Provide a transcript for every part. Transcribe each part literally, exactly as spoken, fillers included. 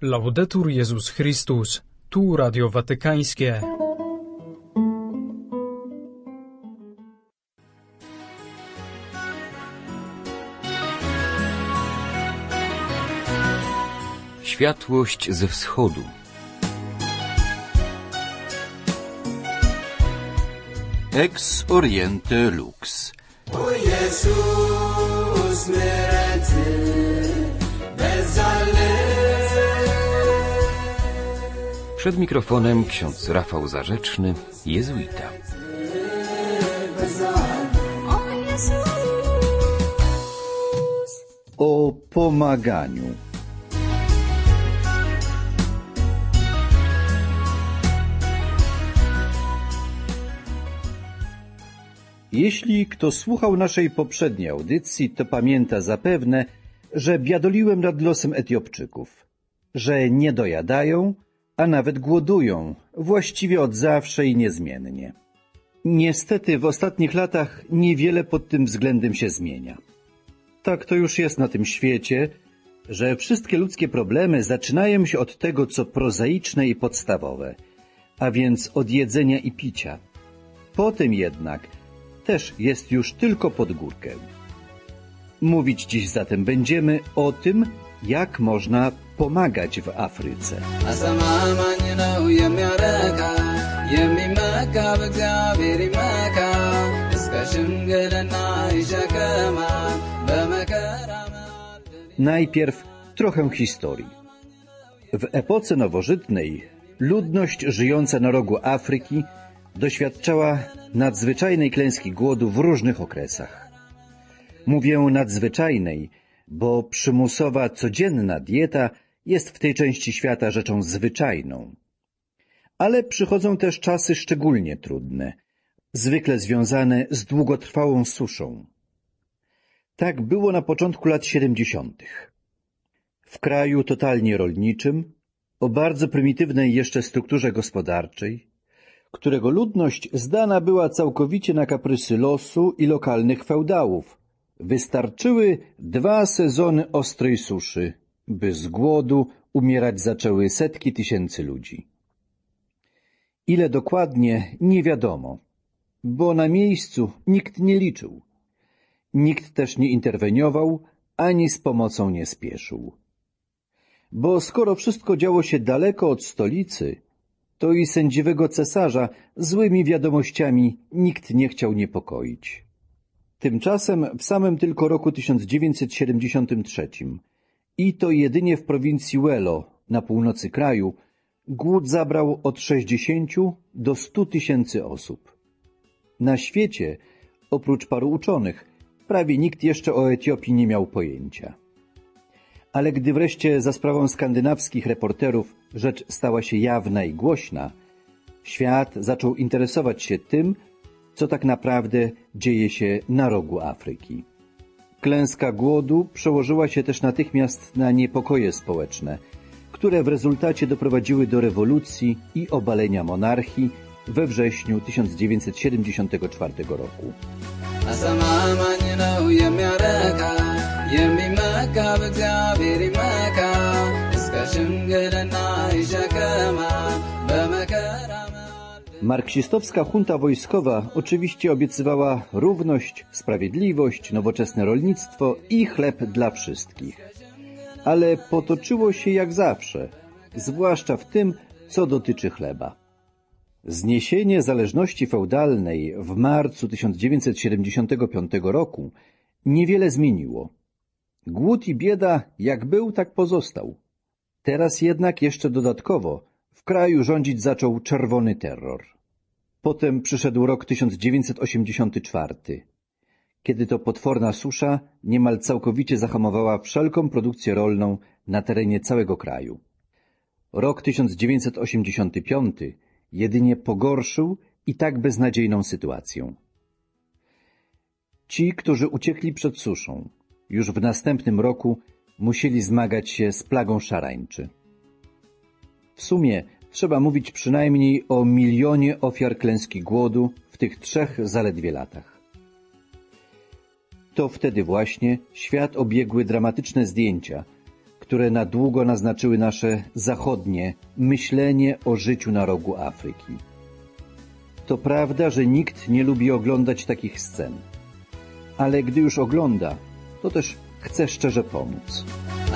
Laudetur Jezus Chrystus, tu Radio Watykańskie. Światłość ze wschodu. Ex oriente lux. O Jezus, myrecy, bezale. Przed mikrofonem ksiądz Rafał Zarzeczny, jezuita. O Jezus. O pomaganiu. Jeśli kto słuchał naszej poprzedniej audycji, to pamięta zapewne, że biadoliłem nad losem Etiopczyków, że nie dojadają, a nawet głodują, właściwie od zawsze i niezmiennie. Niestety w ostatnich latach niewiele pod tym względem się zmienia. Tak to już jest na tym świecie, że wszystkie ludzkie problemy zaczynają się od tego, co prozaiczne i podstawowe, a więc od jedzenia i picia. Potem jednak też jest już tylko pod górkę. Mówić dziś zatem będziemy o tym, jak można pomagać w Afryce. Najpierw trochę historii. W epoce nowożytnej ludność żyjąca na rogu Afryki doświadczała nadzwyczajnej klęski głodu w różnych okresach. Mówię nadzwyczajnej, bo przymusowa, codzienna dieta jest w tej części świata rzeczą zwyczajną. Ale przychodzą też czasy szczególnie trudne, zwykle związane z długotrwałą suszą. Tak było na początku lat siedemdziesiątych. W kraju totalnie rolniczym, o bardzo prymitywnej jeszcze strukturze gospodarczej, którego ludność zdana była całkowicie na kaprysy losu i lokalnych feudałów, wystarczyły dwa sezony ostrej suszy, by z głodu umierać zaczęły setki tysięcy ludzi. Ile dokładnie, nie wiadomo, bo na miejscu nikt nie liczył. Nikt też nie interweniował, ani z pomocą nie spieszył. Bo skoro wszystko działo się daleko od stolicy, to i sędziwego cesarza złymi wiadomościami nikt nie chciał niepokoić. Tymczasem w samym tylko roku tysiąc dziewięćset siedemdziesiątym trzecim i to jedynie w prowincji Wello na północy kraju głód zabrał od sześćdziesięciu do stu tysięcy osób. Na świecie, oprócz paru uczonych, prawie nikt jeszcze o Etiopii nie miał pojęcia. Ale gdy wreszcie za sprawą skandynawskich reporterów rzecz stała się jawna i głośna, świat zaczął interesować się tym, co tak naprawdę dzieje się na rogu Afryki. Klęska głodu przełożyła się też natychmiast na niepokoje społeczne, które w rezultacie doprowadziły do rewolucji i obalenia monarchii we wrześniu tysiąc dziewięćset siedemdziesiątego czwartego roku. Marksistowska junta wojskowa oczywiście obiecywała równość, sprawiedliwość, nowoczesne rolnictwo i chleb dla wszystkich. Ale potoczyło się jak zawsze, zwłaszcza w tym, co dotyczy chleba. Zniesienie zależności feudalnej w marcu tysiąc dziewięćset siedemdziesiątego piątego roku niewiele zmieniło. Głód i bieda jak był, tak pozostał. Teraz jednak jeszcze dodatkowo w kraju rządzić zaczął czerwony terror. Potem przyszedł rok tysiąc dziewięćset osiemdziesiąty czwarty, kiedy to potworna susza niemal całkowicie zahamowała wszelką produkcję rolną na terenie całego kraju. Rok tysiąc dziewięćset osiemdziesiąty piąty jedynie pogorszył i tak beznadziejną sytuację. Ci, którzy uciekli przed suszą, już w następnym roku musieli zmagać się z plagą szarańczy. W sumie trzeba mówić przynajmniej o milionie ofiar klęski głodu w tych trzech zaledwie latach. To wtedy właśnie świat obiegły dramatyczne zdjęcia, które na długo naznaczyły nasze zachodnie myślenie o życiu na rogu Afryki. To prawda, że nikt nie lubi oglądać takich scen, ale gdy już ogląda, to też chce szczerze pomóc.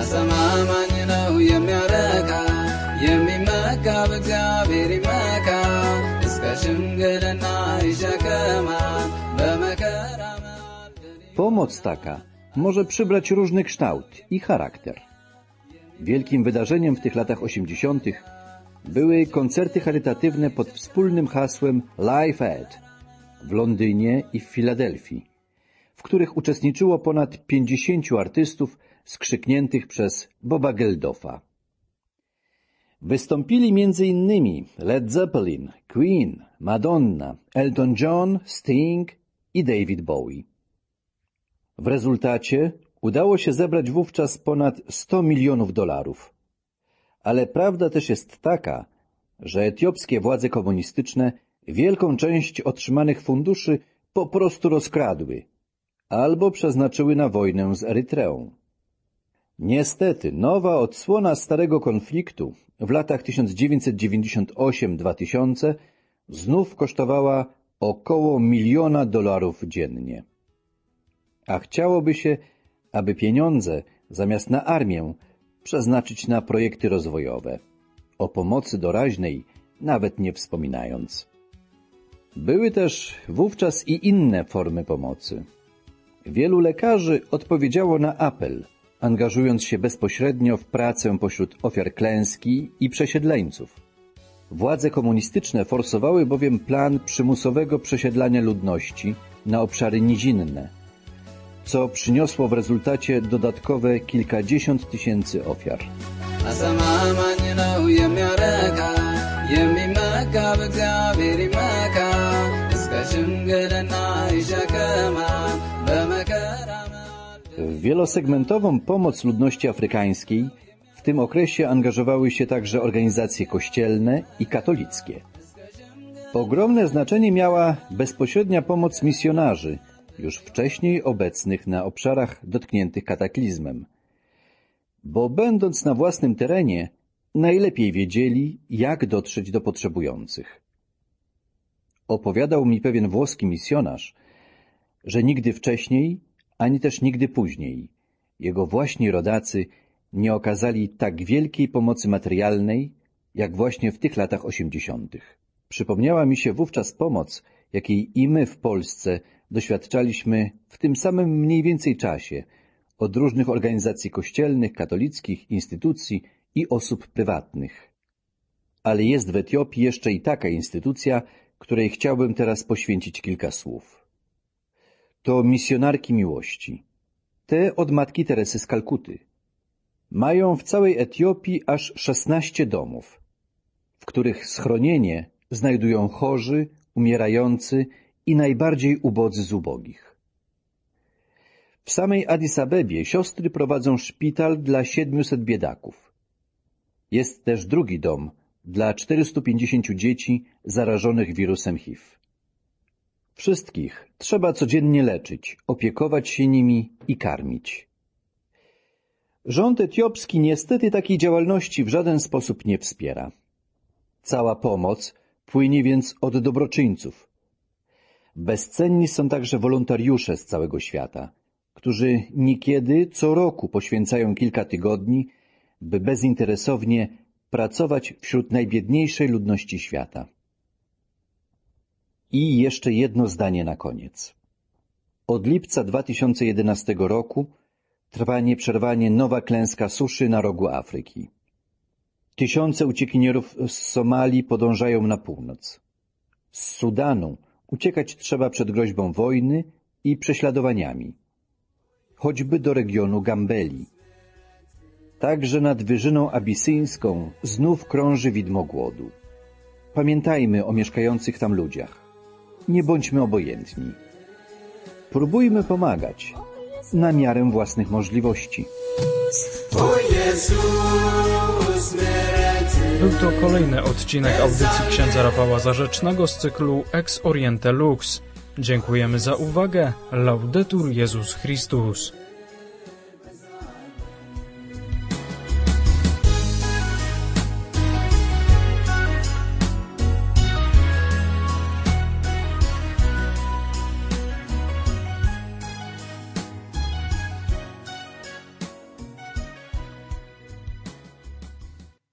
Pomoc taka może przybrać różny kształt i charakter. Wielkim wydarzeniem w tych latach osiemdziesiątych były koncerty charytatywne pod wspólnym hasłem Live Aid w Londynie i w Filadelfii, w których uczestniczyło ponad pięćdziesięciu artystów skrzykniętych przez Boba Geldoffa. Wystąpili między innymi Led Zeppelin, Queen, Madonna, Elton John, Sting i David Bowie. W rezultacie udało się zebrać wówczas ponad sto milionów dolarów. Ale prawda też jest taka, że etiopskie władze komunistyczne wielką część otrzymanych funduszy po prostu rozkradły albo przeznaczyły na wojnę z Erytreą. Niestety nowa odsłona starego konfliktu w latach tysiąc dziewięćset dziewięćdziesiąt osiem do dwa tysiące znów kosztowała około miliona dolarów dziennie. A chciałoby się, aby pieniądze zamiast na armię przeznaczyć na projekty rozwojowe, o pomocy doraźnej nawet nie wspominając. Były też wówczas i inne formy pomocy. Wielu lekarzy odpowiedziało na apel, angażując się bezpośrednio w pracę pośród ofiar klęski i przesiedleńców. Władze komunistyczne forsowały bowiem plan przymusowego przesiedlania ludności na obszary nizinne, co przyniosło w rezultacie dodatkowe kilkadziesiąt tysięcy ofiar. W wielosegmentową pomoc ludności afrykańskiej w tym okresie angażowały się także organizacje kościelne i katolickie. Ogromne znaczenie miała bezpośrednia pomoc misjonarzy, już wcześniej obecnych na obszarach dotkniętych kataklizmem, bo będąc na własnym terenie, najlepiej wiedzieli, jak dotrzeć do potrzebujących. Opowiadał mi pewien włoski misjonarz, że nigdy wcześniej, ani też nigdy później jego właśnie rodacy nie okazali tak wielkiej pomocy materialnej, jak właśnie w tych latach osiemdziesiątych. Przypomniała mi się wówczas pomoc, jakiej i my w Polsce doświadczaliśmy w tym samym mniej więcej czasie od różnych organizacji kościelnych, katolickich, instytucji i osób prywatnych. Ale jest w Etiopii jeszcze i taka instytucja, której chciałbym teraz poświęcić kilka słów. To misjonarki miłości. Te od matki Teresy z Kalkuty. Mają w całej Etiopii aż szesnaście domów, w których schronienie znajdują chorzy, umierający i najbardziej ubodzy z ubogich. W samej Addis Abebie siostry prowadzą szpital dla siedmiuset biedaków. Jest też drugi dom dla czterystu pięćdziesięciu dzieci zarażonych wirusem H I V. Wszystkich trzeba codziennie leczyć, opiekować się nimi i karmić. Rząd etiopski niestety takiej działalności w żaden sposób nie wspiera. Cała pomoc płynie więc od dobroczyńców. Bezcenni są także wolontariusze z całego świata, którzy niekiedy co roku poświęcają kilka tygodni, by bezinteresownie pracować wśród najbiedniejszej ludności świata. I jeszcze jedno zdanie na koniec. Od lipca dwa tysiące jedenastego roku trwa nieprzerwanie nowa klęska suszy na rogu Afryki. Tysiące uciekinierów z Somalii podążają na północ. Z Sudanu uciekać trzeba przed groźbą wojny i prześladowaniami, choćby do regionu Gambeli. Także nad Wyżyną Abisyńską znów krąży widmo głodu. Pamiętajmy o mieszkających tam ludziach. Nie bądźmy obojętni. Próbujmy pomagać na miarę własnych możliwości. Był to kolejny odcinek audycji księdza Rafała Zarzecznego z cyklu Ex Oriente Lux. Dziękujemy za uwagę. Laudetur Jezus Chrystus.